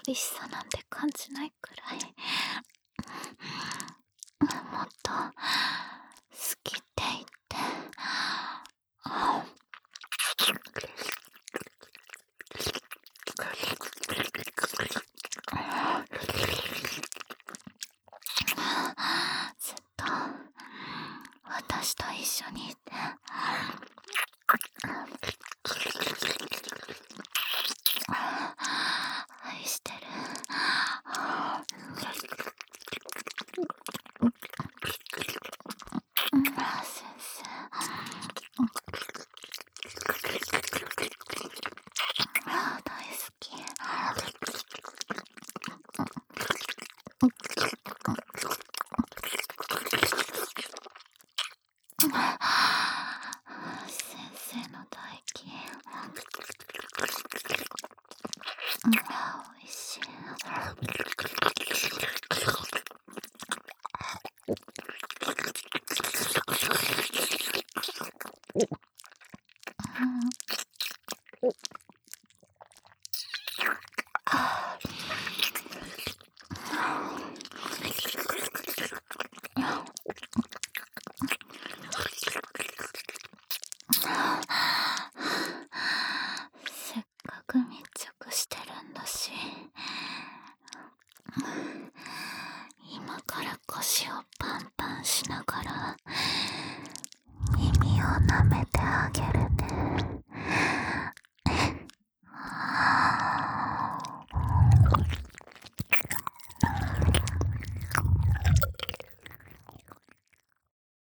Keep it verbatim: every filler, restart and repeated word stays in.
寂しさなんて感じないくらい、もっと好きって言って、ずっと私と一緒にいて、愛してる。先生、大好き。先生の唾液、おいしい。せっかく密着してるんだし、今から腰をパンパンしながら耳を舐め